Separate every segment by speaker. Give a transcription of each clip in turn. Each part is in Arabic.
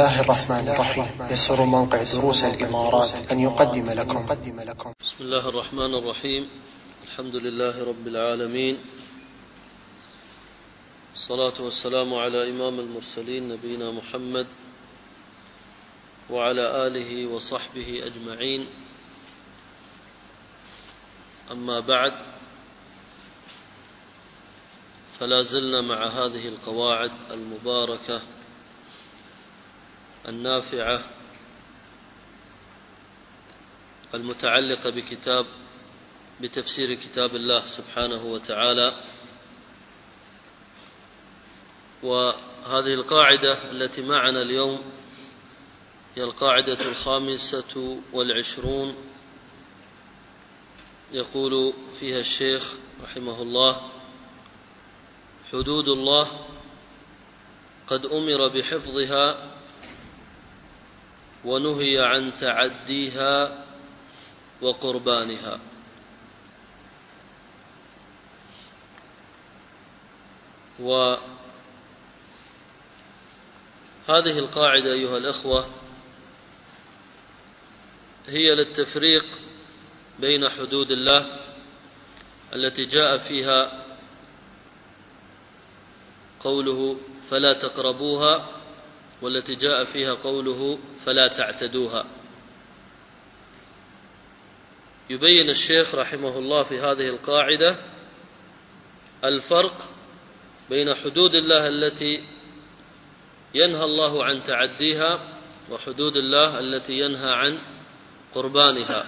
Speaker 1: الله الرحمن الرحيم. يسر موقع دروس الإمارات أن يقدم لكم.
Speaker 2: بسم الله الرحمن الرحيم. الحمد لله رب العالمين، الصلاة والسلام على إمام المرسلين نبينا محمد وعلى آله وصحبه أجمعين. أما بعد، فلا زلنا مع هذه القواعد المباركة النافعة المتعلقة بتفسير كتاب الله سبحانه وتعالى. وهذه القاعدة التي معنا اليوم هي القاعدة 25. يقول فيها الشيخ رحمه الله: حدود الله قد أمر بحفظها ونهي عن تعديها وقربانها. وهذه القاعدة أيها الأخوة هي للتفريق بين حدود الله التي جاء فيها قوله فلا تقربوها، والتي جاء فيها قوله فلا تعتدوها. يبين الشيخ رحمه الله في هذه القاعدة الفرق بين حدود الله التي ينهى الله عن تعديها وحدود الله التي ينهى عن قربانها.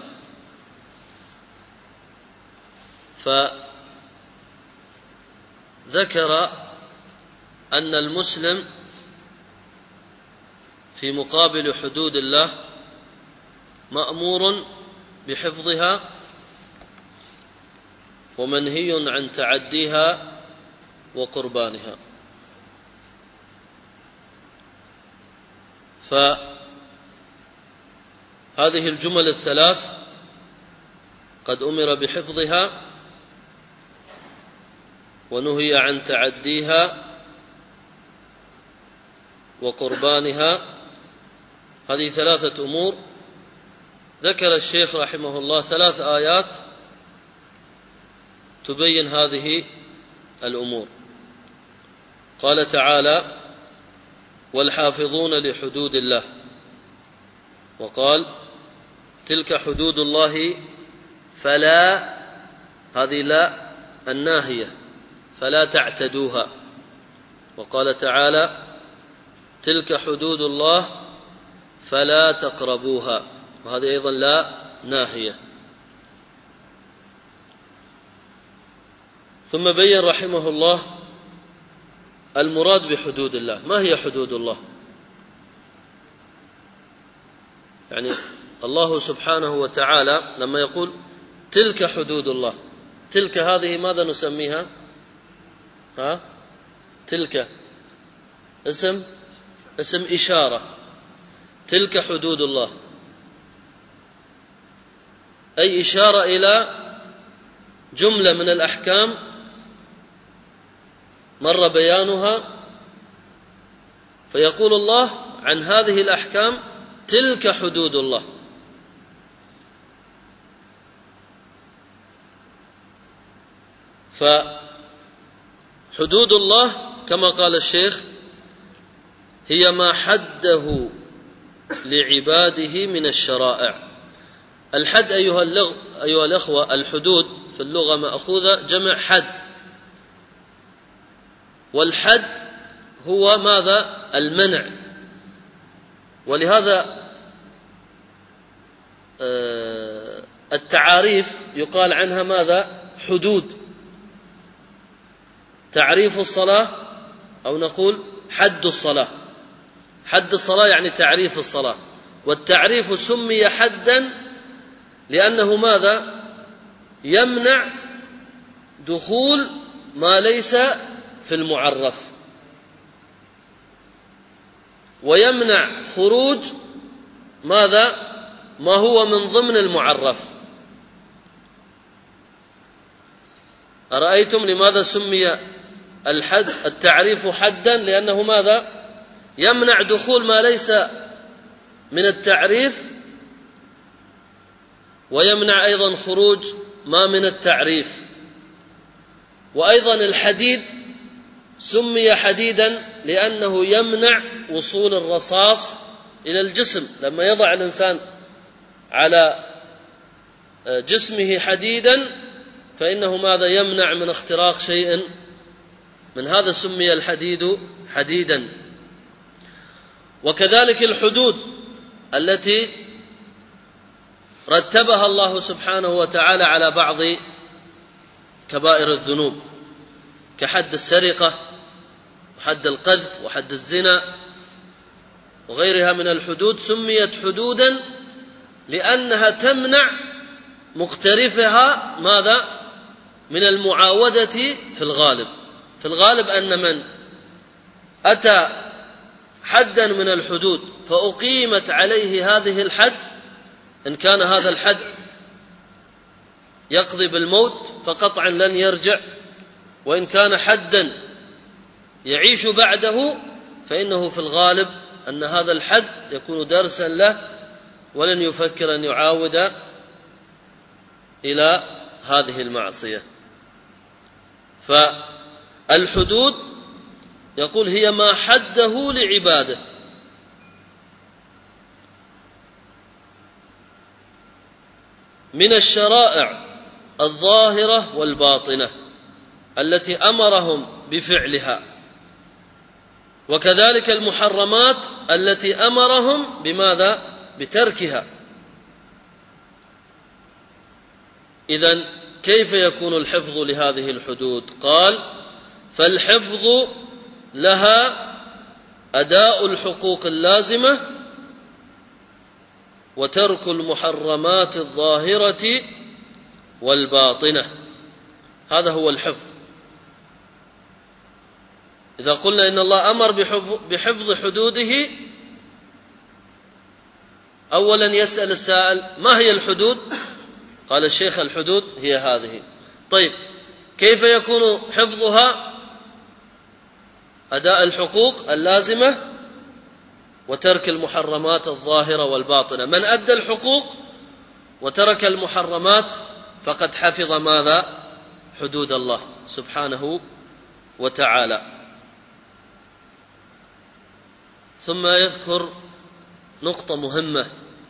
Speaker 2: فذكر أن المسلم في مقابل حدود الله مأمور بحفظها ومنهي عن تعديها وقربانها. فهذه الجمل الثلاث قد أمر بحفظها ونهي عن تعديها وقربانها، هذه ثلاثة أمور. ذكر الشيخ رحمه الله 3 آيات تبين هذه الأمور. قال تعالى: والحافظون لحدود الله، وقال: تلك حدود الله فلا، هذه لا الناهية، فلا تعتدوها. وقال تعالى: تلك حدود الله فلا تقربوها، وهذه أيضا لا ناهية. ثم بين رحمه الله المراد بحدود الله. ما هي حدود الله؟ يعني الله سبحانه وتعالى لما يقول تلك حدود الله، تلك هذه ماذا نسميها؟ تلك اسم إشارة. تلك حدود الله أي إشارة إلى جملة من الأحكام مر بيانها، فيقول الله عن هذه الأحكام تلك حدود الله. فحدود الله كما قال الشيخ هي ما حده لعباده من الشرائع. الحد أيها الأخوة، الحدود في اللغة مأخوذة جمع حد، والحد هو ماذا؟ المنع. ولهذا التعاريف يقال عنها ماذا؟ حدود. تعريف الصلاة أو نقول حد الصلاة. حد الصلاة يعني تعريف الصلاة، والتعريف سمي حدا لأنه ماذا؟ يمنع دخول ما ليس في المعرف، ويمنع خروج ماذا؟ ما هو من ضمن المعرف. أرأيتم لماذا سمي الحد التعريف حدا؟ لأنه ماذا؟ يمنع دخول ما ليس من التعريف، ويمنع أيضا خروج ما من التعريف. وأيضا الحديد سمي حديدا لأنه يمنع وصول الرصاص إلى الجسم. لما يضع الإنسان على جسمه حديدا فإنه ماذا؟ يمنع من اختراق شيء من هذا، سمي الحديد حديدا. وكذلك الحدود التي رتبها الله سبحانه وتعالى على بعض كبائر الذنوب كحد السرقة وحد القذف وحد الزنا وغيرها من الحدود، سميت حدودا لأنها تمنع مقترفها ماذا؟ من المعاودة في الغالب. في الغالب أن من أتى حدا من الحدود فأقيمت عليه هذه الحد، إن كان هذا الحد يقضي بالموت فقطعا لن يرجع، وإن كان حدا يعيش بعده فإنه في الغالب أن هذا الحد يكون درسا له ولن يفكر أن يعاود إلى هذه المعصية. فالحدود يقول هي ما حده لعباده، من الشرائع الظاهرة والباطنة التي أمرهم بفعلها، وكذلك المحرمات التي أمرهم بماذا؟ بتركها. إذن كيف يكون الحفظ لهذه الحدود؟ قال: فالحفظ لها أداء الحقوق اللازمة وترك المحرمات الظاهرة والباطنة، هذا هو الحفظ. إذا قلنا إن الله أمر بحفظ حدوده، أولا يسأل السائل: ما هي الحدود؟ قال الشيخ: الحدود هي هذه. طيب، كيف يكون حفظها؟ أداء الحقوق اللازمة وترك المحرمات الظاهرة والباطنة. من أدى الحقوق وترك المحرمات فقد حفظ ماذا؟ حدود الله سبحانه وتعالى. ثم يذكر نقطة مهمة: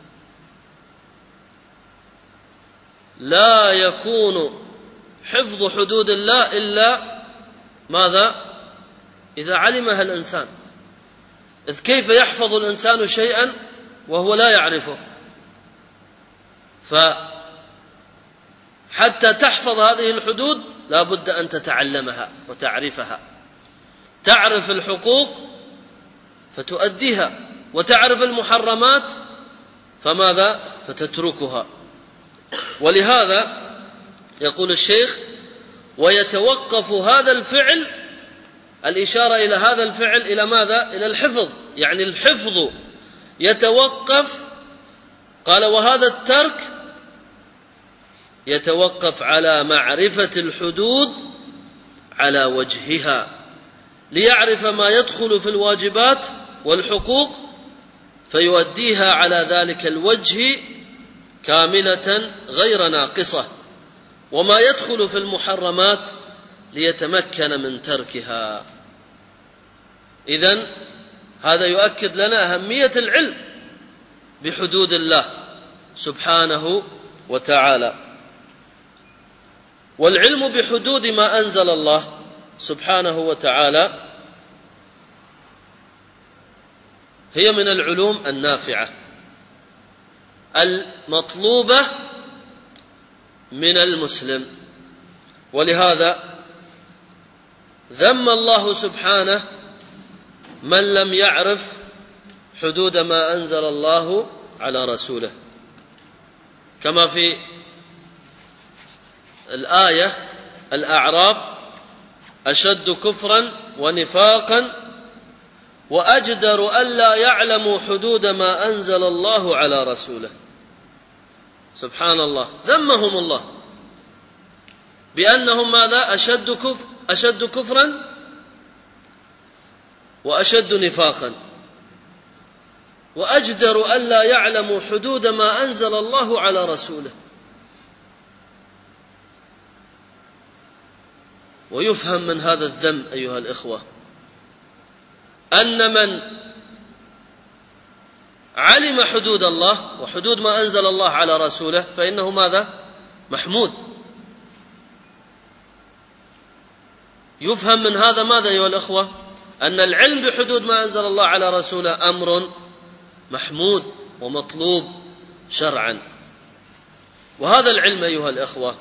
Speaker 2: لا يكون حفظ حدود الله إلا ماذا؟ إذا علمها الإنسان. إذ كيف يحفظ الإنسان شيئا وهو لا يعرفه؟ فحتى تحفظ هذه الحدود لا بد أن تتعلمها وتعرفها، تعرف الحقوق فتؤديها، وتعرف المحرمات فماذا؟ فتتركها. ولهذا يقول الشيخ: ويتوقف هذا الفعل، الإشارة إلى هذا الفعل إلى ماذا؟ إلى الحفظ، يعني الحفظ يتوقف. قال: وهذا الترك يتوقف على معرفة الحدود على وجهها، ليعرف ما يدخل في الواجبات والحقوق فيؤديها على ذلك الوجه كاملة غير ناقصة، وما يدخل في المحرمات ليتمكن من تركها. إذن هذا يؤكد لنا أهمية العلم بحدود الله سبحانه وتعالى. والعلم بحدود ما أنزل الله سبحانه وتعالى هي من العلوم النافعة المطلوبة من المسلم. ولهذا ذم الله سبحانه من لم يعرف حدود ما أنزل الله على رسوله، كما في الآية: الأعراب أشد كفرا ونفاقا وأجدر ألا يعلموا حدود ما أنزل الله على رسوله. سبحان الله، ذمهم الله بأنهم ماذا؟ أشد كفرا وأشد نفاقا. وأجدر ألا يعلموا حدود ما أنزل الله على رسوله. ويفهم من هذا الذم أيها الإخوة أن من علم حدود الله وحدود ما أنزل الله على رسوله فإنه ماذا؟ محمود. يفهم من هذا ماذا أيها الإخوة؟ أن العلم بحدود ما أنزل الله على رسوله أمر محمود ومطلوب شرعا. وهذا العلم أيها الإخوة،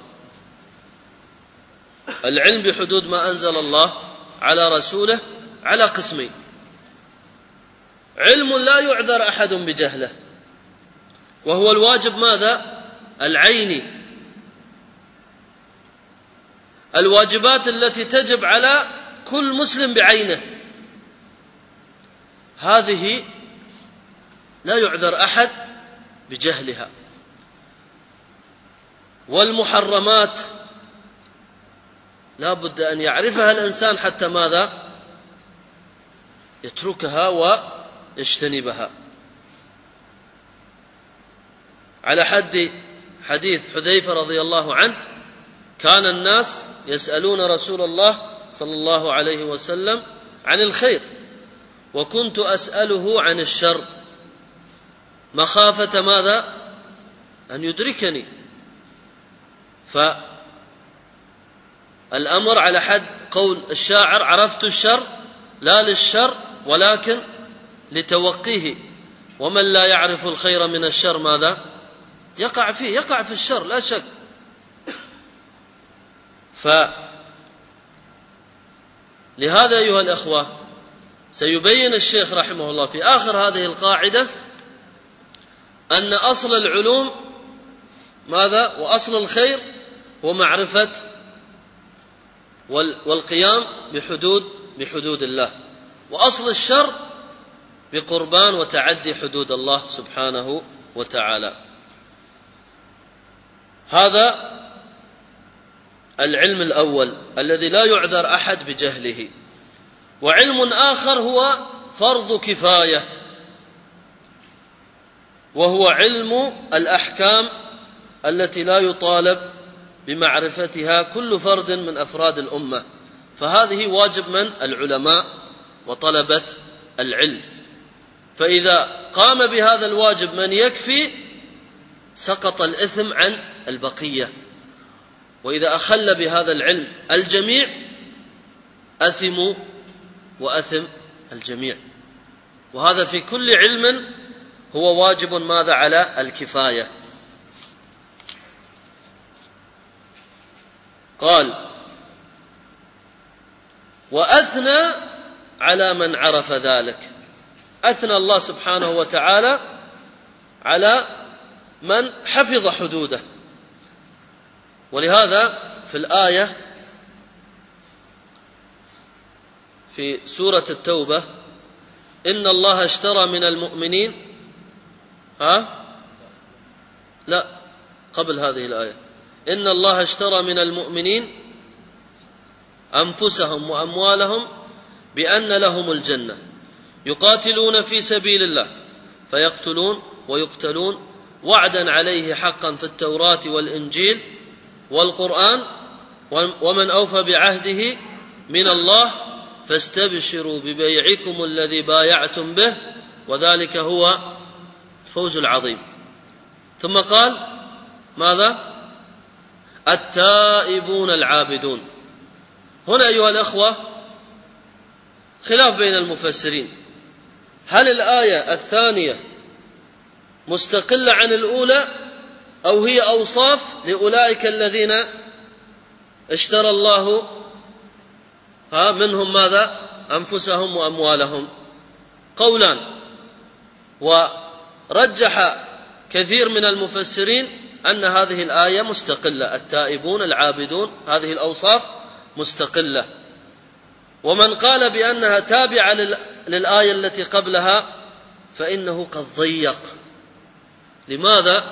Speaker 2: العلم بحدود ما أنزل الله على رسوله على قسمين: علم لا يعذر أحد بجهله، وهو الواجب ماذا؟ العيني، الواجبات التي تجب على كل مسلم بعينه، هذه لا يعذر أحد بجهلها. والمحرمات لا بد أن يعرفها الإنسان حتى ماذا؟ يتركها ويجتنبها. على حد حديث حذيفة رضي الله عنه: كان الناس يسألون رسول الله صلى الله عليه وسلم عن الخير، وكنت أسأله عن الشر مخافة ماذا؟ أن يدركني. فالأمر على حد قول الشاعر: عرفت الشر لا للشر ولكن لتوقيه، ومن لا يعرف الخير من الشر ماذا؟ يقع فيه، يقع في الشر لا شك. لهذا أيها الأخوة سيبين الشيخ رحمه الله في آخر هذه القاعدة أن أصل العلوم ماذا؟ وأصل الخير هو معرفة والقيام بحدود الله، وأصل الشر بقربان وتعدي حدود الله سبحانه وتعالى. هذا العلم الأول الذي لا يعذر أحد بجهله. وعلم آخر هو فرض كفاية، وهو علم الأحكام التي لا يطالب بمعرفتها كل فرد من أفراد الأمة، فهذه واجب من؟ العلماء وطلبة العلم. فإذا قام بهذا الواجب من يكفي سقط الإثم عن البقية، وإذا أخل بهذا العلم الجميع أثموا وأثم الجميع. وهذا في كل علم هو واجب ماذا؟ على الكفاية. قال: وأثنى على من عرف ذلك. أثنى الله سبحانه وتعالى على من حفظ حدوده. ولهذا في الآية في سورة التوبة: إن الله اشترى من المؤمنين لا قبل هذه الآية: إن الله اشترى من المؤمنين أنفسهم وأموالهم بأن لهم الجنة يقاتلون في سبيل الله فيقتلون ويقتلون وعدا عليه حقا في التوراة والإنجيل والقرآن ومن أوفى بعهده من الله فاستبشروا ببيعكم الذي بايعتم به وذلك هو الفوز العظيم. ثم قال ماذا؟ التائبون العابدون. هنا أيها الأخوة خلاف بين المفسرين: هل الآية الثانية مستقلة عن الأولى أو هي أوصاف لأولئك الذين اشترى الله منهم ماذا؟ أنفسهم وأموالهم؟ قولان، ورجح كثير من المفسرين أن هذه الآية مستقلة، التائبون العابدون، هذه الأوصاف مستقلة. ومن قال بأنها تابعة للآية التي قبلها فإنه قد ضيق. لماذا؟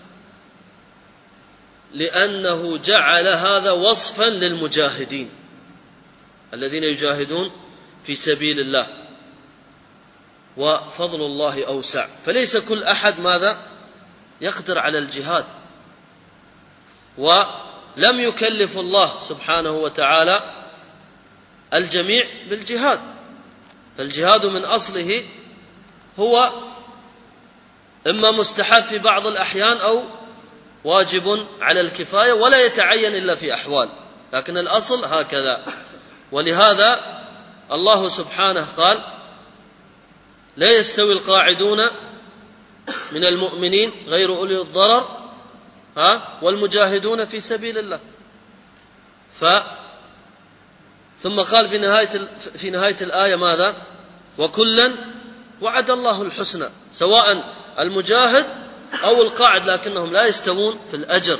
Speaker 2: لأنه جعل هذا وصفا للمجاهدين الذين يجاهدون في سبيل الله، وفضل الله أوسع، فليس كل أحد ماذا يقدر على الجهاد، ولم يكلف الله سبحانه وتعالى الجميع بالجهاد، فالجهاد من أصله هو إما مستحب في بعض الأحيان أو واجب على الكفاية ولا يتعين إلا في أحوال، لكن الأصل هكذا. ولهذا الله سبحانه قال: لا يستوي القاعدون من المؤمنين غير أولي الضرر والمجاهدون في سبيل الله. ثم قال في نهاية الآية ماذا؟ وكلا وعد الله الحسنى، سواء المجاهد أو القاعد، لكنهم لا يستوون في الأجر.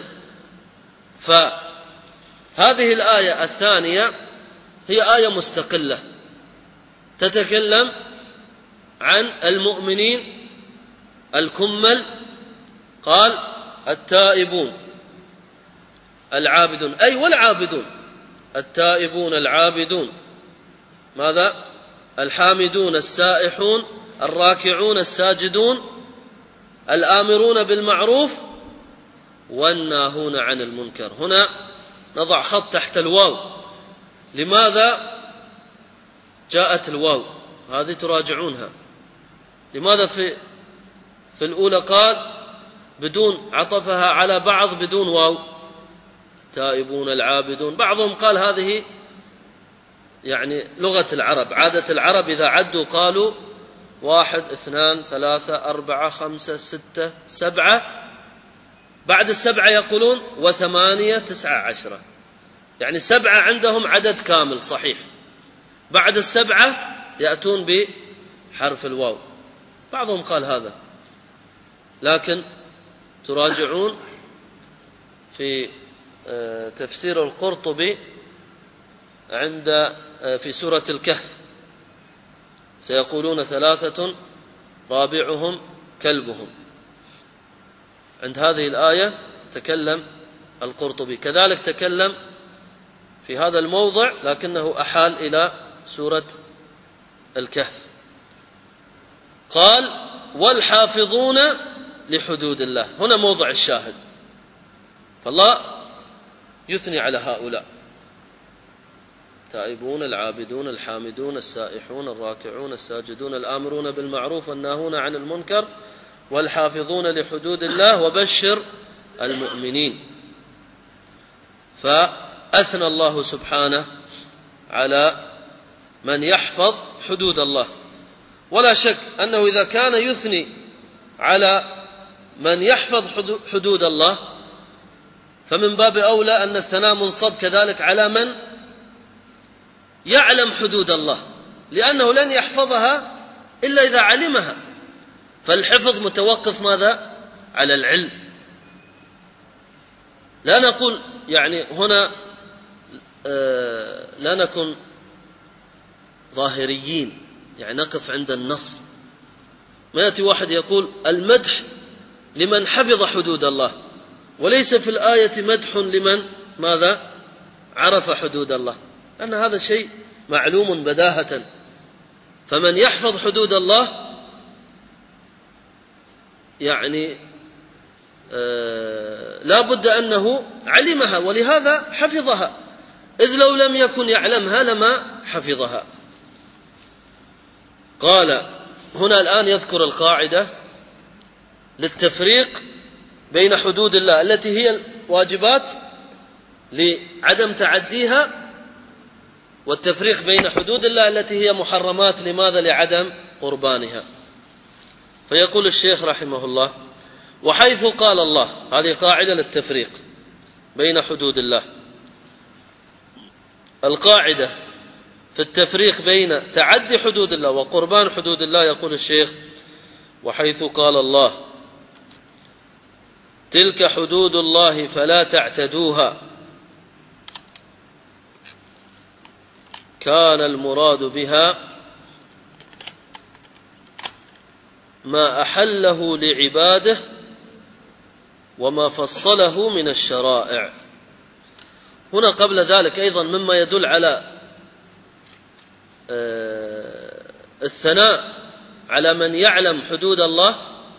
Speaker 2: فهذه الآية الثانية هي آية مستقلة تتكلم عن المؤمنين الكمل. قال: التائبون العابدون، أي والعابدون، التائبون العابدون ماذا؟ الحامدون السائحون الراكعون الساجدون الآمرون بالمعروف والناهون عن المنكر. هنا نضع خط تحت الواو. لماذا جاءت الواو؟ هذه تراجعونها. لماذا في الأولى قال بدون، عطفها على بعض بدون واو، التائبون العابدون؟ بعضهم قال هذه يعني لغة العرب، عادة العرب إذا عدوا قالوا 1 2 3 4 5 6 7، بعد 7 يقولون 8 9 10، يعني 7 عندهم عدد كامل صحيح، بعد 7 يأتون بحرف الواو. بعضهم قال هذا، لكن تراجعون في تفسير القرطبي في سورة الكهف سيقولون 3 رابعهم كلبهم. عند هذه الآية تكلم القرطبي، كذلك تكلم في هذا الموضع لكنه أحال إلى سورة الكهف. قال: والحافظون لحدود الله. هنا موضع الشاهد، فالله يثني على هؤلاء: التائبون العابدون الحامدون السائحون الراكعون الساجدون الآمرون بالمعروف والناهون عن المنكر والحافظون لحدود الله وبشر المؤمنين. فأثنى الله سبحانه على من يحفظ حدود الله. ولا شك أنه إذا كان يثني على من يحفظ حدود الله فمن باب أولى أن الثناء منصب كذلك على من يعلم حدود الله، لأنه لن يحفظها إلا إذا علمها، فالحفظ متوقف ماذا؟ على العلم. لا نقول يعني هنا لا نكن ظاهريين، يعني نقف عند النص. ما يأتي واحد يقول المدح لمن حفظ حدود الله، وليس في الآية مدح لمن ماذا؟ عرف حدود الله، أن هذا شيء معلوم بداهة. فمن يحفظ حدود الله يعني لا بد أنه علمها، ولهذا حفظها، إذ لو لم يكن يعلمها لما حفظها. قال هنا الآن يذكر القاعدة للتفريق بين حدود الله التي هي الواجبات لعدم تعديها، والتفريق بين حدود الله التي هي محرمات لماذا؟ لعدم قربانها. فيقول الشيخ رحمه الله: وحيث قال الله، هذه قاعدة للتفريق بين حدود الله. القاعدة في التفريق بين تعدي حدود الله وقربان حدود الله، يقول الشيخ: وحيث قال الله: تلك حدود الله فلا تعتدوها، كان المراد بها ما أحله لعباده وما فصله من الشرائع. هنا قبل ذلك أيضا مما يدل على الثناء على من يعلم حدود الله؟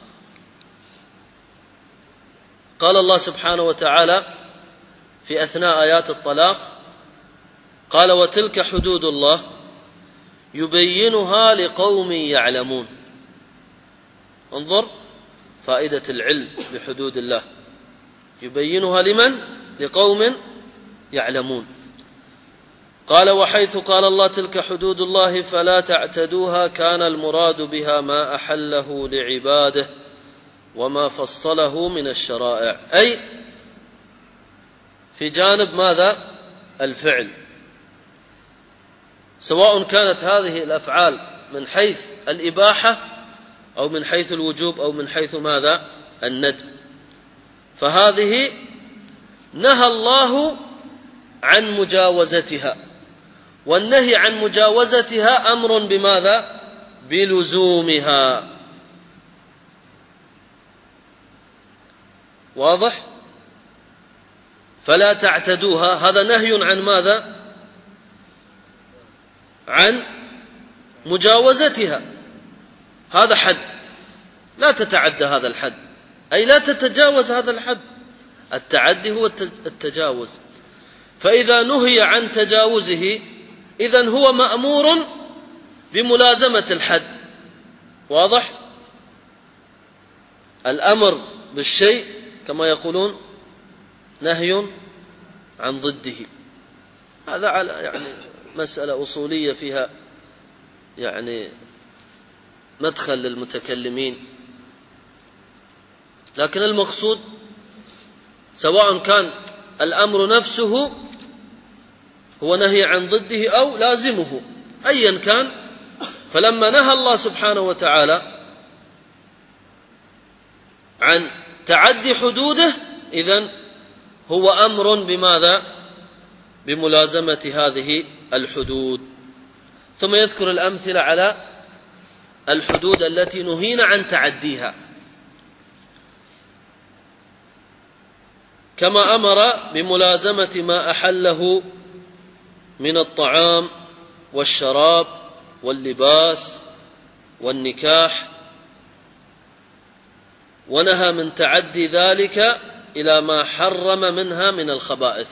Speaker 2: قال الله سبحانه وتعالى في أثناء آيات الطلاق قال وتلك حدود الله يبينها لقوم يعلمون. انظر فائدة العلم بحدود الله، يبينها لمن؟ لقوم يعلمون. قال وحيث قال الله تلك حدود الله فلا تعتدوها كان المراد بها ما أحله لعباده وما فصله من الشرائع، أي في جانب ماذا؟ الفعل، سواء كانت هذه الأفعال من حيث الإباحة أو من حيث الوجوب أو من حيث ماذا؟ الندب. فهذه نهى الله عن مجاوزتها، والنهي عن مجاوزتها أمر بماذا؟ بلزومها. واضح؟ فلا تعتدوها هذا نهي عن ماذا؟ عن مجاوزتها، هذا حد، لا تتعدى هذا الحد، أي لا تتجاوز هذا الحد. التعدي هو التجاوز، فإذا نهي عن تجاوزه إذن هو مأمور بملازمة الحد. واضح؟ الأمر بالشيء كما يقولون نهي عن ضده، هذا على يعني مسألة أصولية فيها يعني مدخل للمتكلمين، لكن المقصود سواء كان الأمر نفسه هو نهي عن ضده أو لازمه أيا كان، فلما نهى الله سبحانه وتعالى عن تعدي حدوده إذن هو أمر بماذا؟ بملازمة هذه الحدود. ثم يذكر الأمثلة على الحدود التي نهينا عن تعديها، كما أمر بملازمة ما أحله من الطعام والشراب واللباس والنكاح، ونهى من تعدي ذلك إلى ما حرم منها من الخبائث.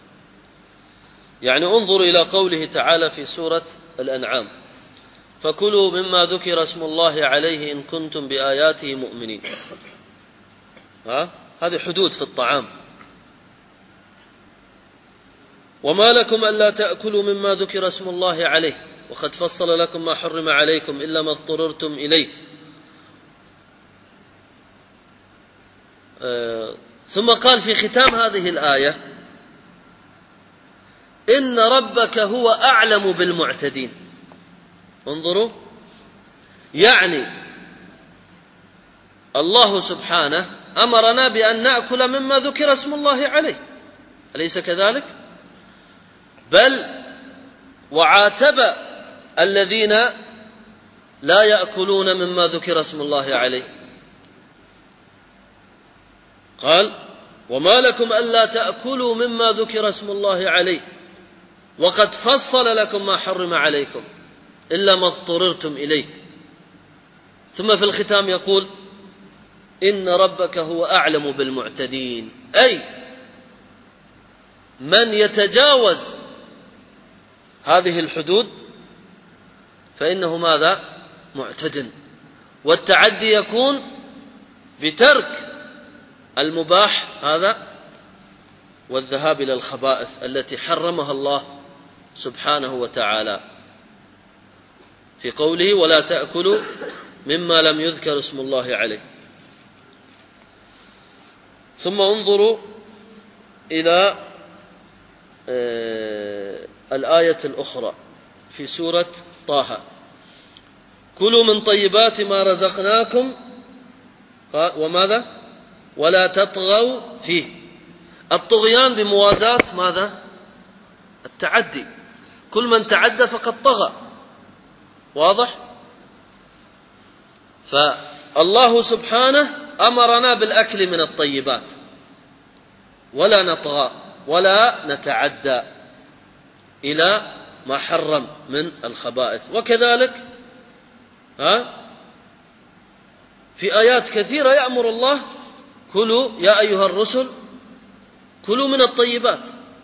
Speaker 2: يعني انظر إلى قوله تعالى في سورة الأنعام فكلوا مما ذكر اسم الله عليه إن كنتم بآياته مؤمنين. هذه حدود في الطعام. وما لكم ألا تأكلوا مما ذكر اسم الله عليه وقد فصل لكم ما حرم عليكم إلا ما اضطررتم إليه. ثم قال في ختام هذه الآية إن ربك هو أعلم بالمعتدين. انظروا، يعني الله سبحانه أمرنا بأن نأكل مما ذكر اسم الله عليه، أليس كذلك؟ بل وعاتب الذين لا يأكلون مما ذكر اسم الله عليه، قال وما لكم ألا تأكلوا مما ذكر اسم الله عليه وقد فصل لكم ما حرم عليكم إلا ما اضطررتم إليه. ثم في الختام يقول إن ربك هو أعلم بالمعتدين، أي من يتجاوز هذه الحدود فإنه ماذا؟ معتد. والتعدي يكون بترك المباح هذا والذهاب إلى الخبائث التي حرمها الله سبحانه وتعالى في قوله ولا تأكلوا مما لم يذكر اسم الله عليه. ثم انظروا إلى الآية الأخرى في سورة طه كلوا من طيبات ما رزقناكم وماذا؟ ولا تطغوا فيه. الطغيان بموازاة ماذا؟ التعدي، كل من تعدى فقد طغى. واضح؟ فالله سبحانه أمرنا بالأكل من الطيبات ولا نطغى ولا نتعدى إلى ما حرم من الخبائث. وكذلك في آيات كثيرة يأمر الله كلوا يا أيها الرسل كلوا من الطيبات،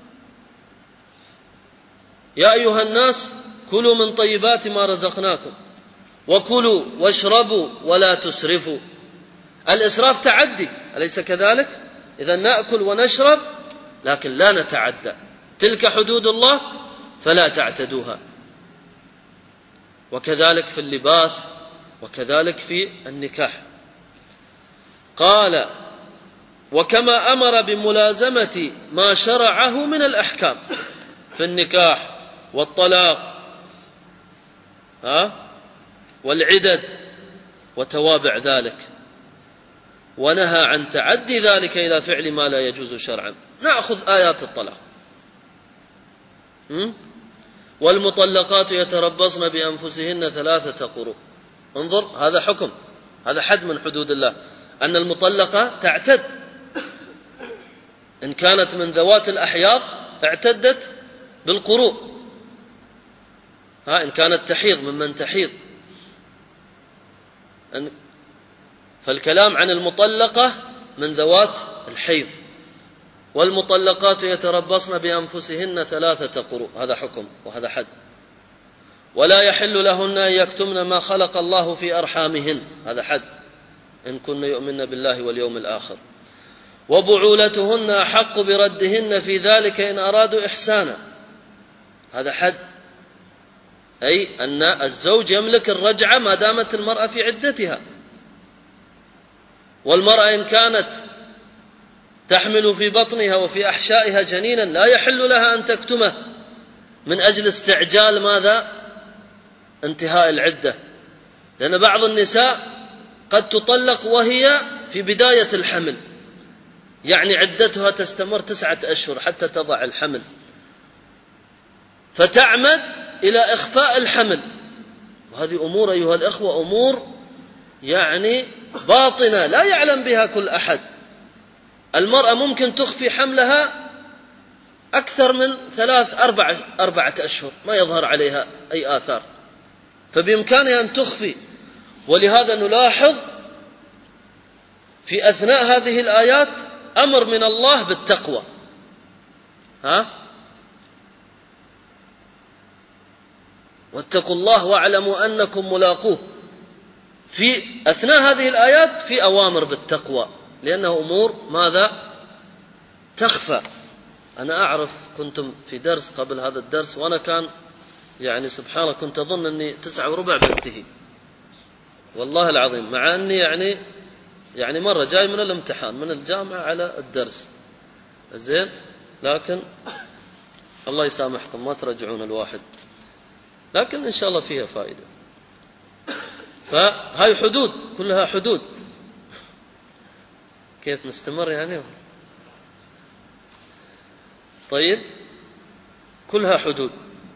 Speaker 2: يا أيها الناس كلوا من طيبات ما رزقناكم وكلوا واشربوا ولا تسرفوا. الإسراف تعدي، أليس كذلك؟ إذا نأكل ونشرب لكن لا نتعدى، تلك حدود الله فلا تعتدوها. وكذلك في اللباس، وكذلك في النكاح. قال: وكما أمر بملازمة ما شرعه من الأحكام في النكاح والطلاق والعدد وتوابع ذلك، ونهى عن تعدي ذلك إلى فعل ما لا يجوز شرعا. نأخذ آيات الطلاق: والمطلقات يتربصن بأنفسهن 3 قروء. انظر، هذا حكم، هذا حد من حدود الله، أن المطلقة تعتد، إن كانت من ذوات الأحياض اعتدت بالقروء، إن كانت تحيض ممن تحيض. فالكلام عن المطلقة من ذوات الحيض. والمطلقات يتربصن بأنفسهن 3 قروء، هذا حكم وهذا حد. ولا يحل لهن أن يكتمن ما خلق الله في أرحامهن، هذا حد، إن كن يؤمن بالله واليوم الآخر. وبعولتهن أحق بردهن في ذلك إن أرادوا إحسانا، هذا حد، أي أن الزوج يملك الرجعة ما دامت المرأة في عدتها. والمرأة إن كانت تحمل في بطنها وفي أحشائها جنينا لا يحل لها أن تكتمه من أجل استعجال ماذا؟ انتهاء العدة، لأن بعض النساء قد تطلق وهي في بداية الحمل، يعني عدتها تستمر 9 أشهر حتى تضع الحمل، فتعمد إلى إخفاء الحمل. وهذه أمور أيها الأخوة أمور يعني باطنة لا يعلم بها كل أحد. المرأة ممكن تخفي حملها أكثر من 3-4 أشهر ما يظهر عليها أي آثار، فبإمكانها أن تخفي. ولهذا نلاحظ في أثناء هذه الآيات أمر من الله بالتقوى. واتقوا الله واعلموا أنكم ملاقوه. في أثناء هذه الآيات في أوامر بالتقوى، لأنه أمور ماذا؟ تخفى. أنا أعرف كنتم في درس قبل هذا الدرس، وأنا كان يعني سبحان الله كنت أظن أني 9:15 بنتهي، والله العظيم، مع أني يعني مرة جاي من الامتحان من الجامعة على الدرس زين، لكن الله يسامحكم ما ترجعون الواحد، لكن إن شاء الله فيها فائدة. فهاي حدود، كلها حدود. كيف نستمر يعني؟ طيب، كلها حدود.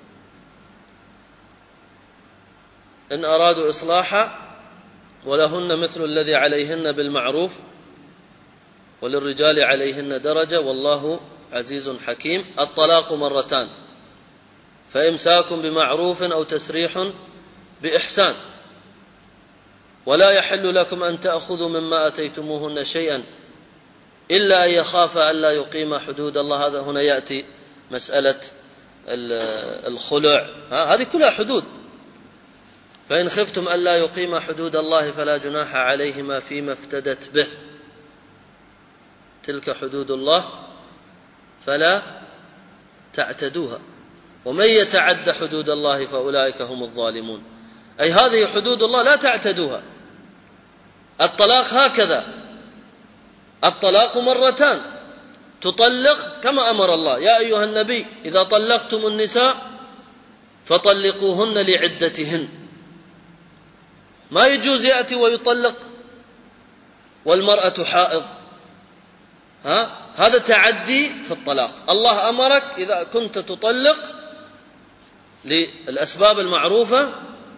Speaker 2: إن أرادوا إصلاحا ولهن مثل الذي عليهن بالمعروف وللرجال عليهن درجة والله عزيز حكيم. الطلاق 2 فإمساك بمعروف أو تسريح بإحسان. ولا يحل لكم أن تأخذوا مما أتيتموهن شيئا إلا أن يخافا ألا يقيما حدود الله. هذا هنا يأتي مسألة الخلع، هذه كلها حدود. فإن خفتم ألا يقيما حدود الله فلا جناح عليهما فيما افتدت به، تلك حدود الله فلا تعتدوها، ومن يتعد حدود الله فأولئك هم الظالمون. أي هذه حدود الله لا تعتدوها. الطلاق هكذا، الطلاق 2، تطلق كما أمر الله: يا أيها النبي إذا طلقتم النساء فطلقوهن لعدتهن. ما يجوز يأتي ويطلق والمرأة حائض، هذا تعدي في الطلاق. الله أمرك إذا كنت تطلق للأسباب المعروفة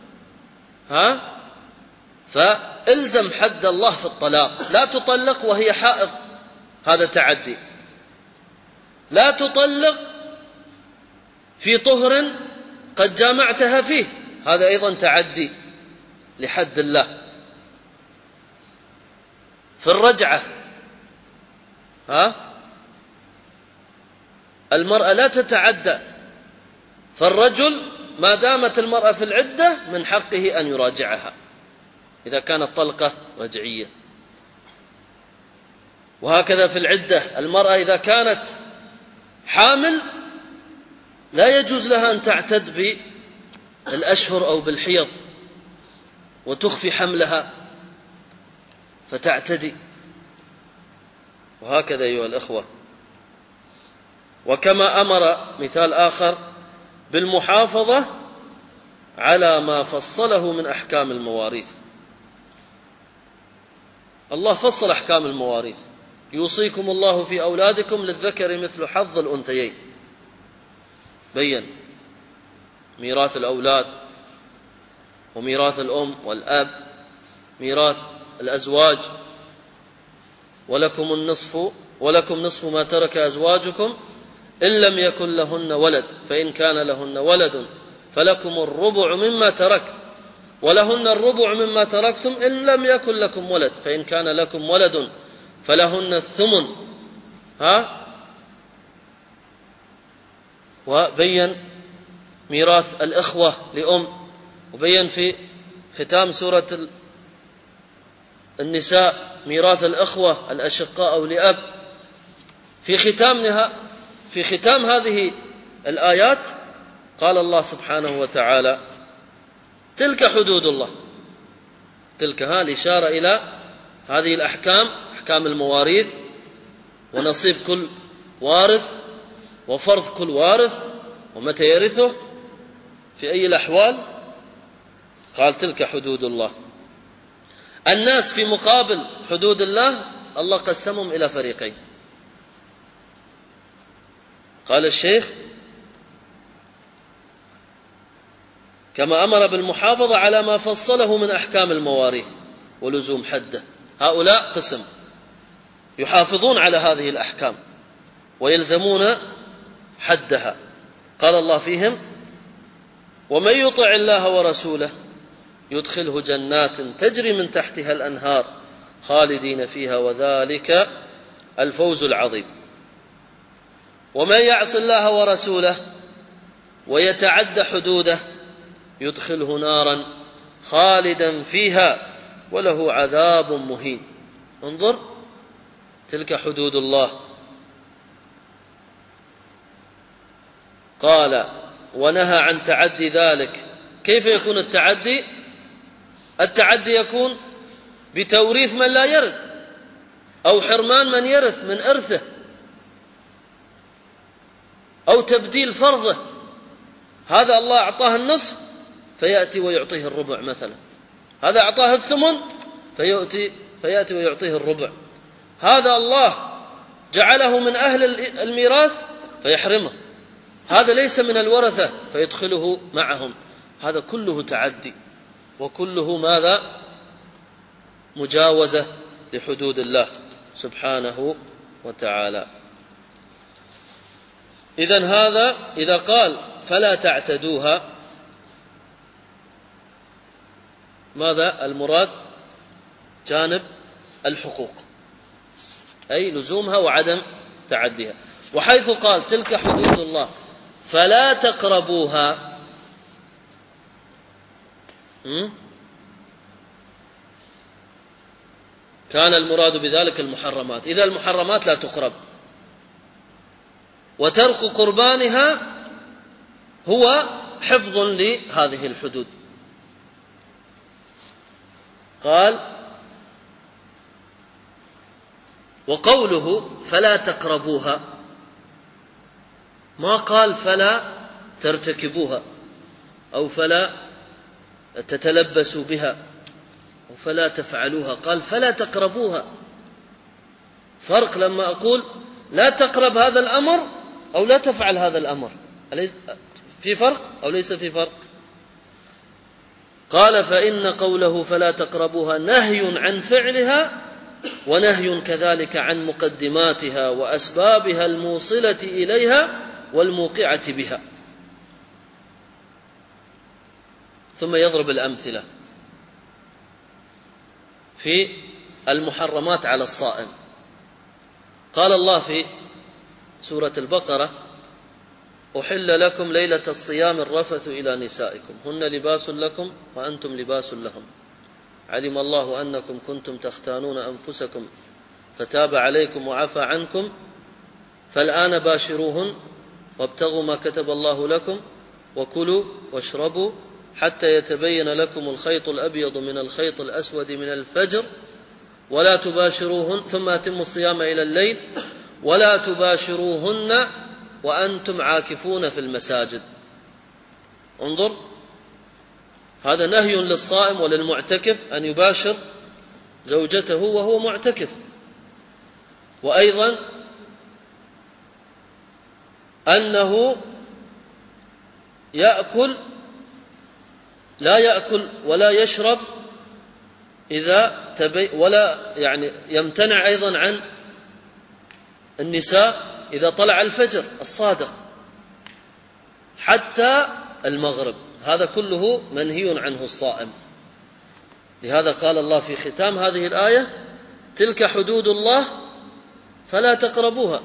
Speaker 2: فإلزم حد الله في الطلاق. لا تطلق وهي حائض، هذا تعدي. لا تطلق في طهر قد جامعتها فيه، هذا أيضا تعدي لحد الله. في الرجعة المرأة لا تتعدى، فالرجل ما دامت المرأة في العدة من حقه أن يراجعها إذا كانت طلقة رجعية. وهكذا في العدة المرأة إذا كانت حامل لا يجوز لها أن تعتد بالأشهر أو بالحيض وتخفي حملها فتعتدي. وهكذا أيها الأخوة. وكما أمر مثال آخر بالمحافظة على ما فصله من أحكام المواريث. الله فصل أحكام المواريث: يوصيكم الله في أولادكم للذكر مثل حظ الأنثيين. بين ميراث الأولاد وميراث الأم والأب، ميراث الأزواج، ولكم نصف ما ترك أزواجكم إن لم يكن لهن ولد، فإن كان لهن ولد فلكم الربع مما ترك، ولهن الربع مما تركتم إن لم يكن لكم ولد، فإن كان لكم ولد فلهن الثمن. وبين ميراث الإخوة لأم، وبين في ختام سورة النساء ميراث الإخوة الأشقاء أو لأب. في ختام هذه الآيات قال الله سبحانه وتعالى: تلك حدود الله. تلك الإشارة إلى هذه الأحكام، أحكام المواريث، ونصيب كل وارث، وفرض كل وارث، ومتى يرثه، في أي الأحوال. قال: تلك حدود الله. الناس في مقابل حدود الله الله قسمهم إلى فريقين. قال الشيخ: كما أمر بالمحافظة على ما فصله من أحكام المواريث ولزوم حده. هؤلاء قسم يحافظون على هذه الأحكام ويلزمون حدها. قال الله فيهم: ومن يطع الله ورسوله يدخله جنات تجري من تحتها الأنهار خالدين فيها وذلك الفوز العظيم. ومن يعص الله ورسوله ويتعد حدوده يدخله نارا خالدا فيها وله عذاب مهين. انظر، تلك حدود الله. قال: ونهى عن تعدي ذلك. كيف يكون التعدي؟ التعدي يكون بتوريث من لا يرث، أو حرمان من يرث من إرثه، أو تبديل فرضه. هذا الله أعطاه النصف فيأتي ويعطيه الربع مثلا، هذا أعطاه الثمن فيأتي ويعطيه الربع، هذا الله جعله من أهل الميراث فيحرمه، هذا ليس من الورثة فيدخله معهم. هذا كله تعدي، وكله ماذا؟ مجاوزة لحدود الله سبحانه وتعالى. إذن هذا إذا قال فلا تعتدوها، ماذا المراد؟ جانب الحقوق، أي لزومها وعدم تعديها. وحيث قال تلك حدود الله فلا تقربوها، كان المراد بذلك المحرمات. إذا المحرمات لا تقرب، وترك قربانها هو حفظ لهذه الحدود. قال: وقوله فلا تقربوها ما قال فلا ترتكبوها أو فلا تتلبسوا بها أو فلا تفعلوها، قال فلا تقربوها. فرق لما أقول لا تقرب هذا الأمر أو لا تفعل هذا الأمر، في فرق أو ليس في فرق؟ قال: فإن قوله فلا تقربوها نهي عن فعلها، ونهي كذلك عن مقدماتها وأسبابها الموصلة إليها والموقعة بها. ثم يضرب الأمثلة في المحرمات على الصائم. قال الله في سورة البقرة: أحل لكم ليلة الصيام الرفث إلى نسائكم هن لباس لكم وأنتم لباس لهم علم الله أنكم كنتم تختانون أنفسكم فتاب عليكم وعفى عنكم فالآن باشروهن وابتغوا ما كتب الله لكم وكلوا واشربوا حتى يتبين لكم الخيط الأبيض من الخيط الأسود من الفجر ولا تباشروهن ثم أتموا الصيام إلى الليل ولا تباشروهن وأنتم عاكفون في المساجد. انظر، هذا نهي للصائم وللمعتكف أن يباشر زوجته وهو معتكف. وأيضا أنه لا يأكل ولا يشرب ولا يمتنع أيضا عن النساء إذا طلع الفجر الصادق حتى المغرب، هذا كله منهي عنه الصائم. لهذا قال الله في ختام هذه الآية: تلك حدود الله فلا تقربوها.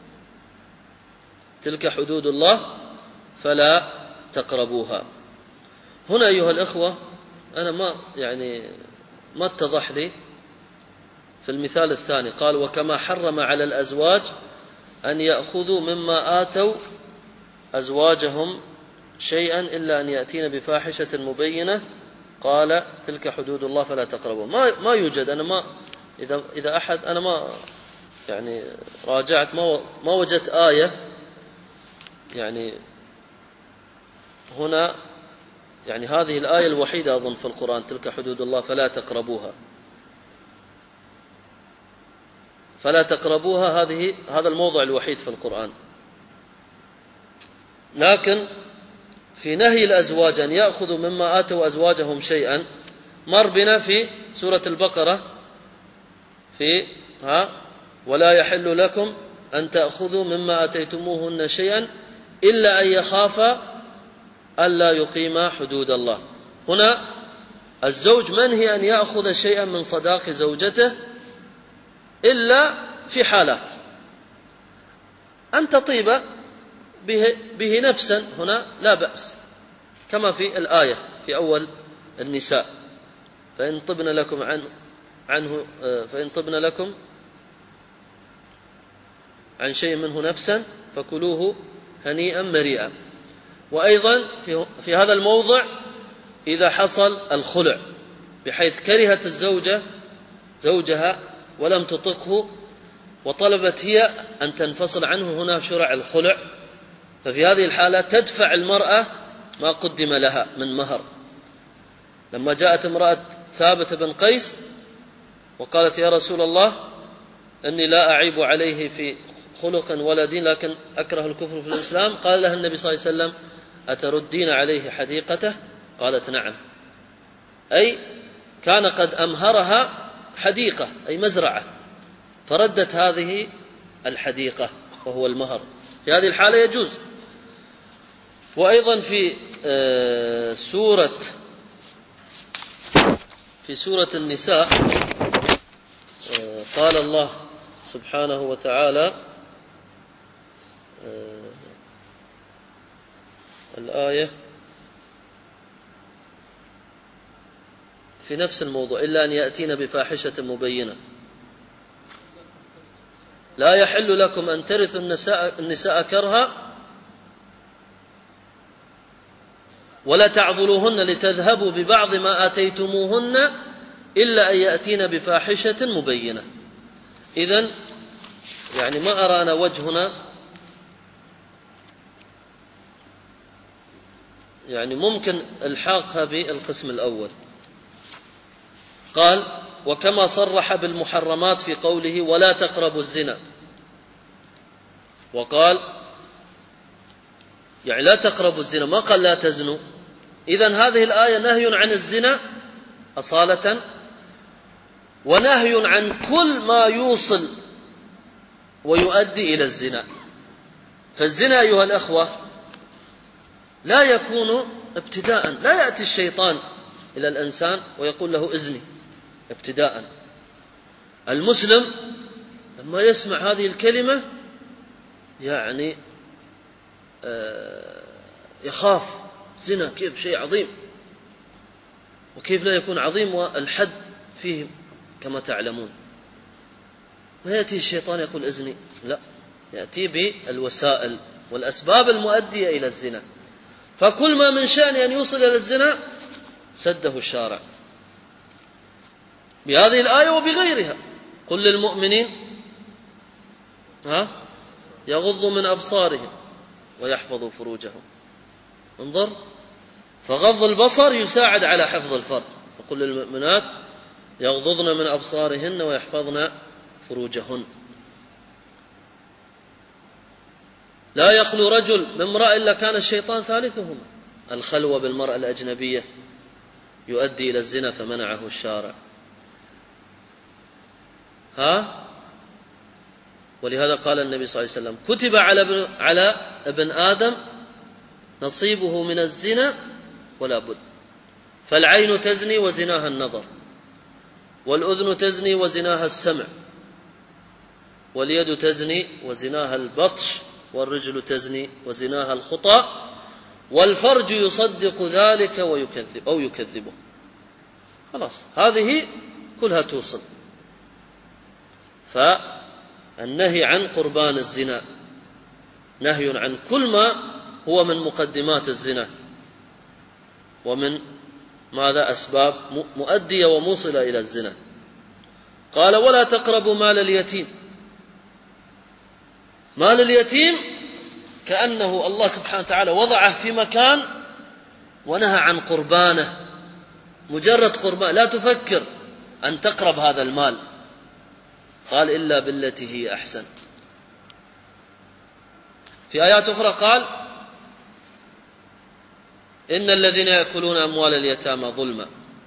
Speaker 2: تلك حدود الله فلا تقربوها. هنا أيها الأخوة أنا ما اتضح لي في المثال الثاني، قال: وكما حرم على الأزواج أن يأخذوا مما آتوا أزواجهم شيئا إلا أن يأتين بفاحشة مبينة، قال: تلك حدود الله فلا تقربوها. ما يوجد، أنا إذا أحد أنا راجعت ما وجدت آية هنا هذه الآية الوحيدة أظن في القرآن: تلك حدود الله فلا تقربوها. فلا تقربوها هذا الموضع الوحيد في القرآن. لكن في نهي الأزواج أن يأخذوا مما آتوا أزواجهم شيئا مر بنا في سورة البقرة ولا يحل لكم أن تأخذوا مما آتيتموهن شيئا إلا أن يخافا ألا يقيما حدود الله. هنا الزوج منهي أن يأخذ شيئا من صداق زوجته إلا في حالات: أن تطيب به نفسا، هنا لا بأس، كما في الآية في أول النساء: فإن طبن لكم عن شيء منه نفسا فكلوه هنيئا مريئا. وأيضا في هذا الموضع إذا حصل الخلع بحيث كرهت الزوجة زوجها ولم تطقه وطلبت هي أن تنفصل عنه، هنا شرع الخلع. ففي هذه الحالة تدفع المرأة ما قدم لها من مهر. لما جاءت امرأة ثابت بن قيس وقالت: يا رسول الله إني لا أعيب عليه في خلق ولا دين لكن أكره الكفر في الإسلام، قال لها النبي صلى الله عليه وسلم: أتردين عليه حديقته؟ قالت: نعم. أي كان قد أمهرها حديقة أي مزرعة، فردت هذه الحديقة وهو المهر. في هذه الحالة يجوز. وأيضا في سورة النساء قال الله سبحانه وتعالى الآية في نفس الموضوع: إلا أن يأتين بفاحشة مبينة لا يحل لكم أن ترثوا النساء كرها ولا تعضلوهن لتذهبوا ببعض ما آتيتموهن إلا أن يأتين بفاحشة مبينة. إذن ما أرانا وجهنا ممكن الحاقها بالقسم الأول. قال: وكما صرح بالمحرمات في قوله: ولا تقربوا الزنا، وقال لا تقربوا الزنا، ما قال لا تزنوا. إذن هذه الآية نهي عن الزنا أصالة، ونهي عن كل ما يوصل ويؤدي إلى الزنا. فالزنا أيها الأخوة لا يكون ابتداء، لا يأتي الشيطان إلى الإنسان ويقول له: إزني ابتداء، المسلم لما يسمع هذه الكلمة يعني يخاف. زنا كيف شيء عظيم، وكيف لا يكون عظيم والحد فيه كما تعلمون. ما يأتي الشيطان يقول أزني، لا، يأتي بالوسائل والأسباب المؤدية إلى الزنا. فكل ما من شأن أن يوصل إلى الزنا سده الشارع بهذه الآية وبغيرها. قل للمؤمنين يغضوا من أبصارهم ويحفظوا فروجهم. انظر، فغض البصر يساعد على حفظ الفرج. وقل للمؤمنات يغضضن من أبصارهن ويحفظن فروجهن. لا يخلو رجل بامرأة إلا كان الشيطان ثالثهما. الخلوة بالمرأة الأجنبية يؤدي إلى الزنا فمنعه الشارع. ولهذا قال النبي صلى الله عليه وسلم: كتب على ابن آدم نصيبه من الزنا ولا بد. فالعين تزني وزناها النظر، والأذن تزني وزناها السمع، واليد تزني وزناها البطش، والرجل تزني وزناها الخطأ، والفرج يصدق ذلك ويكذب أو يكذبه. خلاص، هذه كلها توصل. فالنهي عن قربان الزنا نهي عن كل ما هو من مقدمات الزنا ومن ماذا أسباب مؤدية وموصلة إلى الزنا. قال: ولا تقربوا مال اليتيم. مال اليتيم كأنه الله سبحانه وتعالى وضعه في مكان ونهى عن قربانه. مجرد قربان، لا تفكر أن تقرب هذا المال. قال: إلا بالتي هي أحسن. في آيات أخرى قال: إن الذين يأكلون أموال اليتامى ظلما.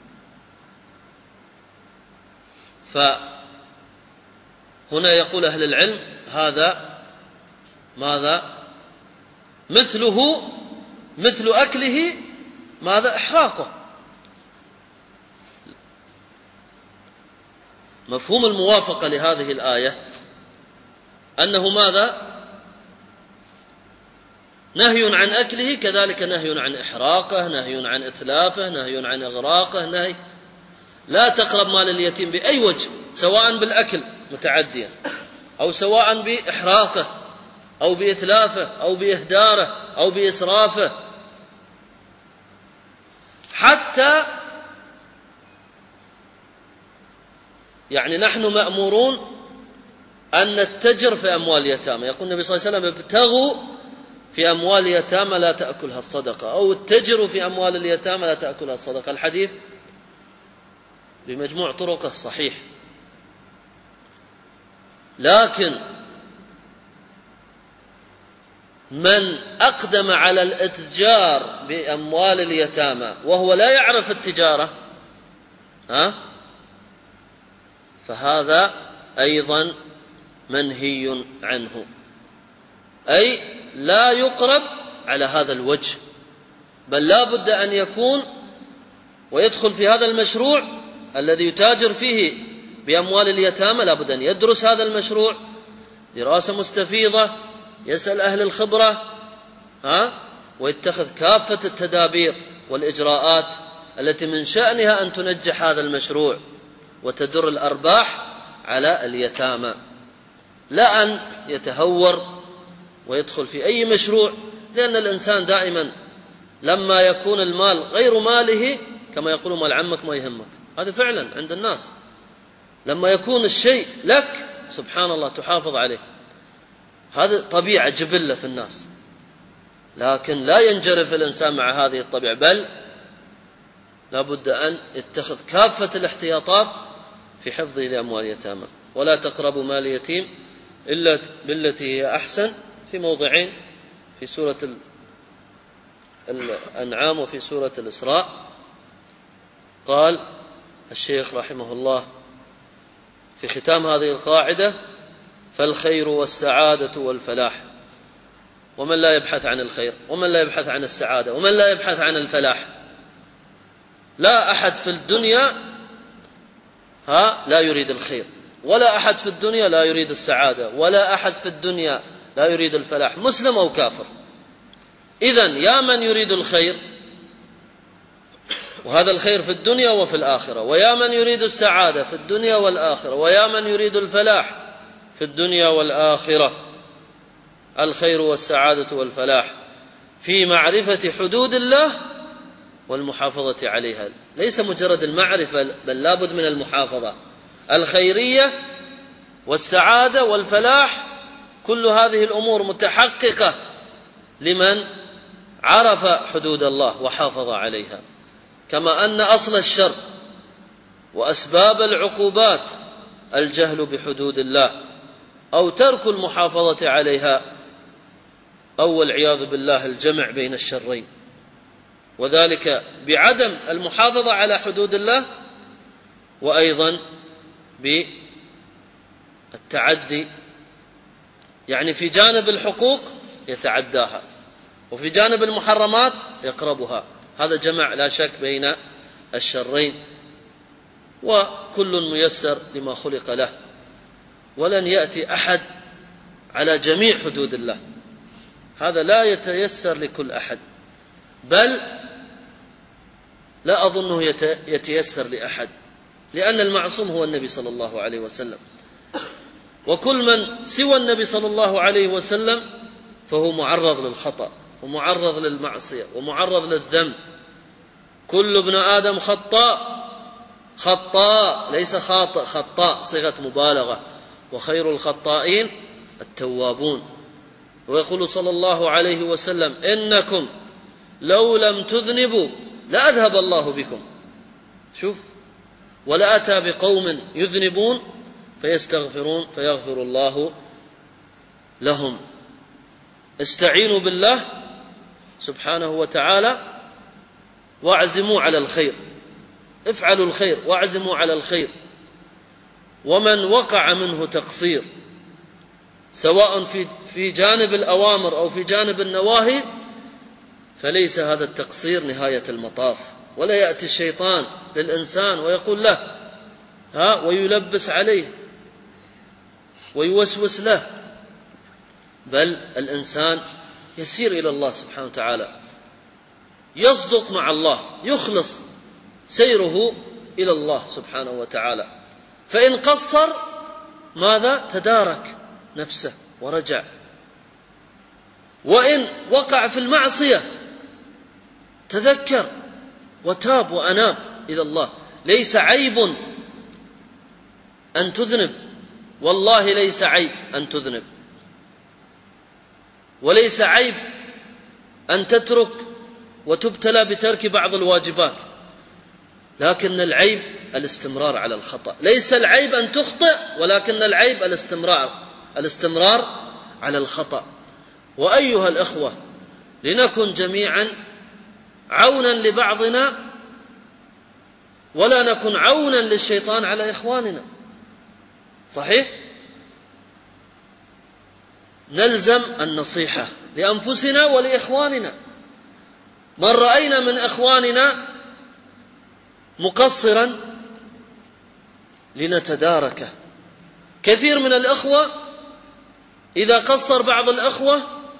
Speaker 2: فهنا يقول أهل العلم هذا ماذا؟ مثله مثل أكله ماذا؟ إحراقه. مفهوم الموافقة لهذه الآية أنه ماذا؟ نهي عن أكله، كذلك نهي عن إحراقه، نهي عن إتلافه، نهي عن إغراقه، نهي. لا تقرب مال اليتيم بأي وجه، سواء بالأكل متعديا، أو سواء بإحراقه، أو بإتلافه، أو بإهداره، أو بإسرافه. حتى يعني نحن مأمورون أن نتجر في أموال اليتامى. يقول النبي صلى الله عليه وسلم: ابتغوا في أموال اليتامى لا تأكلها الصدقة، أو اتجروا في أموال اليتامى لا تأكلها الصدقة. الحديث بمجموع طرقه صحيح. لكن من أقدم على الاتجار بأموال اليتامى وهو لا يعرف التجارة فهذا أيضا منهي عنه، أي لا يقرب على هذا الوجه، بل لا بد أن يكون ويدخل في هذا المشروع الذي يتاجر فيه بأموال اليتامى. لا بد أن يدرس هذا المشروع دراسة مستفيضة، يسأل أهل الخبرة، ويتخذ كافة التدابير والإجراءات التي من شأنها أن تنجح هذا المشروع وتدر الأرباح على اليتامى، لا أن يتهور ويدخل في أي مشروع. لأن الإنسان دائما لما يكون المال غير ماله، كما يقولون مال عمك ما يهمك، هذا فعلا عند الناس. لما يكون الشيء لك سبحان الله تحافظ عليه، هذا طبيعة جبلة في الناس. لكن لا ينجرف الإنسان مع هذه الطبيعة، بل لا بد أن يتخذ كافة الاحتياطات في حفظه لأموال اليتامى. ولا تقربوا مال اليتيم إلا بالتي هي أحسن، في موضعين، في سورة الأنعام وفي سورة الإسراء. قال الشيخ رحمه الله في ختام هذه القاعدة: فالخير والسعادة والفلاح. ومن لا يبحث عن الخير، ومن لا يبحث عن السعادة، ومن لا يبحث عن الفلاح. لا أحد في الدنيا لا يريد الخير، ولا أحد في الدنيا لا يريد السعادة، ولا أحد في الدنيا لا يريد الفلاح، مسلم أو كافر. إذن يا من يريد الخير، وهذا الخير في الدنيا وفي الآخرة، ويا من يريد السعادة في الدنيا والآخرة، ويا من يريد الفلاح في الدنيا والآخرة، الخير والسعادة والفلاح في معرفة حدود الله والمحافظة عليها، ليس مجرد المعرفة بل لابد من المحافظة. الخيرية والسعادة والفلاح كل هذه الأمور متحققة لمن عرف حدود الله وحافظ عليها. كما أن أصل الشر وأسباب العقوبات الجهل بحدود الله أو ترك المحافظة عليها، أو والعياذ بالله الجمع بين الشرين، وذلك بعدم المحافظة على حدود الله، وأيضا بالتعدي، يعني في جانب الحقوق يتعداها، وفي جانب المحرمات يقربها. هذا جمع لا شك بين الشرين، وكل ميسر لما خلق له، ولن يأتي أحد على جميع حدود الله، هذا لا يتيسر لكل أحد، بل لا أظنه يتيسر لأحد، لأن المعصوم هو النبي صلى الله عليه وسلم، وكل من سوى النبي صلى الله عليه وسلم فهو معرض للخطأ ومعرض للمعصية ومعرض للذنب. كل ابن آدم خطاء، خطاء ليس خاطئ، خطاء صيغة مبالغة، وخير الخطائين التوابون. ويقول صلى الله عليه وسلم: إنكم لو لم تذنبوا لأذهب الله بكم. شوف، ولأتى بقوم يذنبون فيستغفرون فيغفر الله لهم. استعينوا بالله سبحانه وتعالى واعزموا على الخير، افعلوا الخير واعزموا على الخير. ومن وقع منه تقصير سواء في جانب الأوامر أو في جانب النواهي فليس هذا التقصير نهاية المطاف، ولا يأتي الشيطان للإنسان ويقول له ويلبس عليه ويوسوس له، بل الإنسان يسير إلى الله سبحانه وتعالى، يصدق مع الله، يخلص سيره إلى الله سبحانه وتعالى. فإن قصر ماذا؟ تدارك نفسه ورجع. وإن وقع في المعصية تذكر وتاب وأناب إلى الله. ليس عيب أن تذنب، والله ليس عيب أن تذنب، وليس عيب أن تترك وتبتلى بترك بعض الواجبات، لكن العيب الاستمرار على الخطأ. ليس العيب أن تخطئ، ولكن العيب الاستمرار على الخطأ. وأيها الأخوة، لنكن جميعا عونا لبعضنا، ولا نكن عونا للشيطان على إخواننا. صحيح؟ نلزم النصيحة لأنفسنا ولإخواننا. من رأينا من إخواننا مقصرا لنتداركه. كثير من الأخوة إذا قصر بعض الأخوة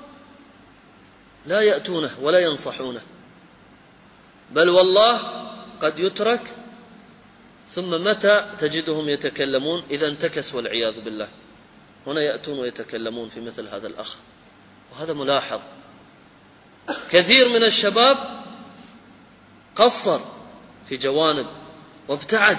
Speaker 2: لا يأتونه ولا ينصحونه، بل والله قد يترك، ثم متى تجدهم يتكلمون؟ إذا انتكس والعياذ بالله، هنا يأتون ويتكلمون في مثل هذا الأخ. وهذا ملاحظ. كثير من الشباب قصر في جوانب وابتعد،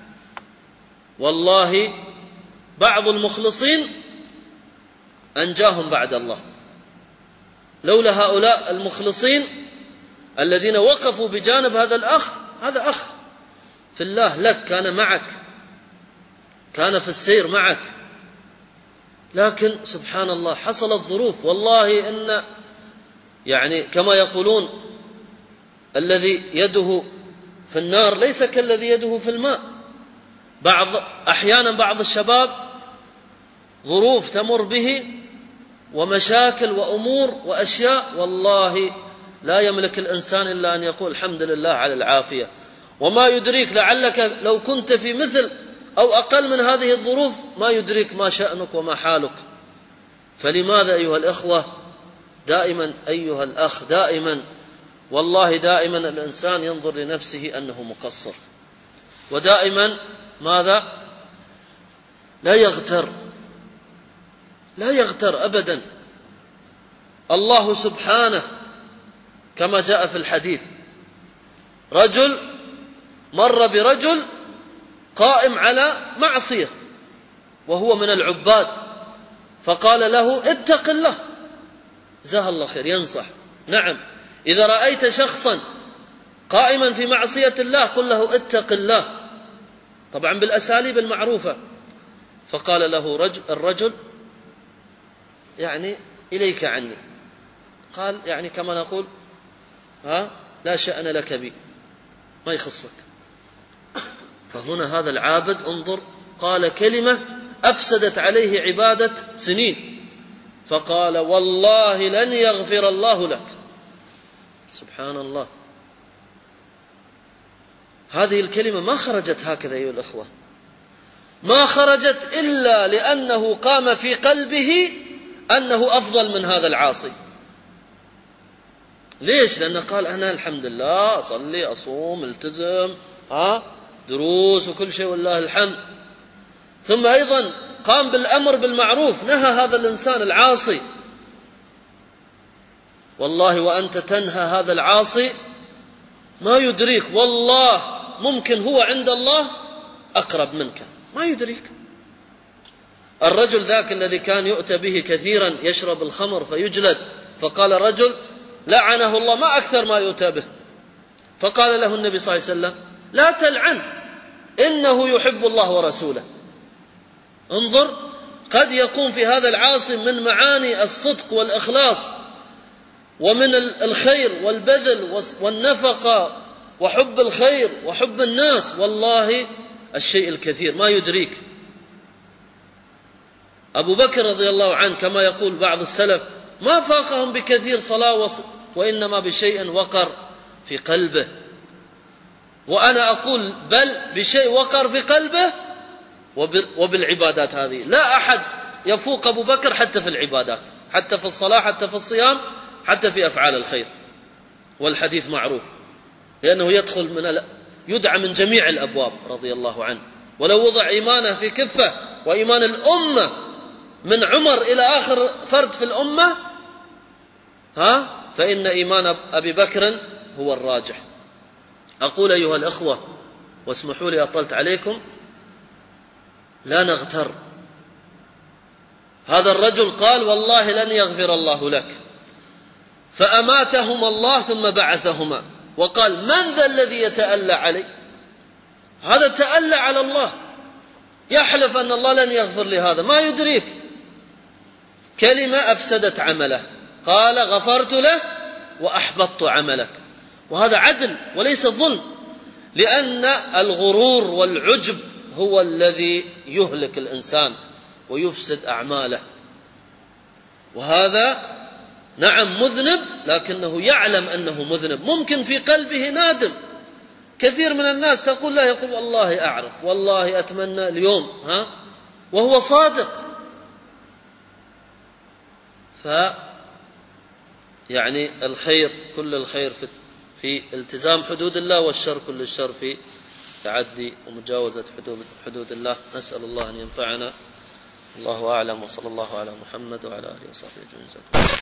Speaker 2: والله بعض المخلصين أنجاهم بعد الله. لولا هؤلاء المخلصين الذين وقفوا بجانب هذا الأخ، هذا أخ في الله لك، كان معك، كان في السير معك، لكن سبحان الله حصلت ظروف. والله إن يعني كما يقولون الذي يده في النار ليس كالذي يده في الماء. أحيانا بعض الشباب ظروف تمر به ومشاكل وأمور وأشياء، والله لا يملك الإنسان إلا أن يقول الحمد لله على العافية. وما يدريك لعلك لو كنت في مثل أو أقل من هذه الظروف ما يدرك ما شأنك وما حالك. فلماذا أيها الإخوة دائما أيها الأخ دائما والله دائما الإنسان ينظر لنفسه أنه مقصر، ودائما ماذا؟ لا يغتر أبدا. الله سبحانه كما جاء في الحديث رجل مر برجل قائم على معصية وهو من العباد، فقال له اتق الله. جزاه الله خير، ينصح. نعم، إذا رأيت شخصا قائما في معصية الله قل له اتق الله، طبعا بالأساليب المعروفة. فقال له الرجل يعني إليك عني، قال يعني كما نقول لا شأن لك بي، ما يخصك. فهنا هذا العابد انظر قال كلمة أفسدت عليه عبادة سنين، فقال والله لن يغفر الله لك. سبحان الله، هذه الكلمة ما خرجت هكذا أيها الأخوة، ما خرجت إلا لأنه قام في قلبه أنه أفضل من هذا العاصي. ليش؟ لأنه قال أنا الحمد لله أصلي أصوم التزم دروس وكل شيء والله الحمد. ثم أيضا قام بالأمر بالمعروف، نهى هذا الإنسان العاصي. والله وأنت تنهى هذا العاصي ما يدريك، والله ممكن هو عند الله أقرب منك، ما يدريك. الرجل ذاك الذي كان يؤتى به كثيرا يشرب الخمر فيجلد، فقال رجل لعنه الله ما أكثر ما يؤتى به، فقال له النبي صلى الله عليه وسلم لا تلعن إنه يحب الله ورسوله. انظر، قد يكون في هذا العاصي من معاني الصدق والإخلاص ومن الخير والبذل والنفقة وحب الخير وحب الناس، والله الشيء الكثير ما يدريك. أبو بكر رضي الله عنه كما يقول بعض السلف ما فاقهم بكثير صلاة وإنما بشيء وقر في قلبه. وأنا أقول بل بشيء وقر في قلبه وبالعبادات هذه. لا أحد يفوق أبو بكر حتى في العبادات، حتى في الصلاة، حتى في الصيام، حتى في أفعال الخير. والحديث معروف لأنه يدعى من جميع الأبواب رضي الله عنه. ولو وضع إيمانه في كفة وإيمان الأمة من عمر إلى آخر فرد في الأمة فإن إيمان أبي بكر هو الراجح. أقول أيها الأخوة واسمحوا لي أطلت عليكم، لا نغتر. هذا الرجل قال والله لن يغفر الله لك، فأماتهما الله ثم بعثهما وقال من ذا الذي يتألى علي؟ هذا تألى على الله، يحلف أن الله لن يغفر لهذا، ما يدريك. كلمة أفسدت عمله، قال غفرت له وأحبطت عملك. وهذا عدل وليس ظلم، لأن الغرور والعجب هو الذي يهلك الإنسان ويفسد أعماله. وهذا نعم مذنب، لكنه يعلم أنه مذنب، ممكن في قلبه نادم. كثير من الناس تقول لا، يقول والله أعرف، والله أتمنى اليوم، وهو صادق. يعني الخير كل الخير في التزام حدود الله، والشر كل الشر في تعدي ومجاوزة حدود الله. نسأل الله أن ينفعنا. الله أعلم، وصلى الله على محمد وعلى آله وصحبه أجمعين.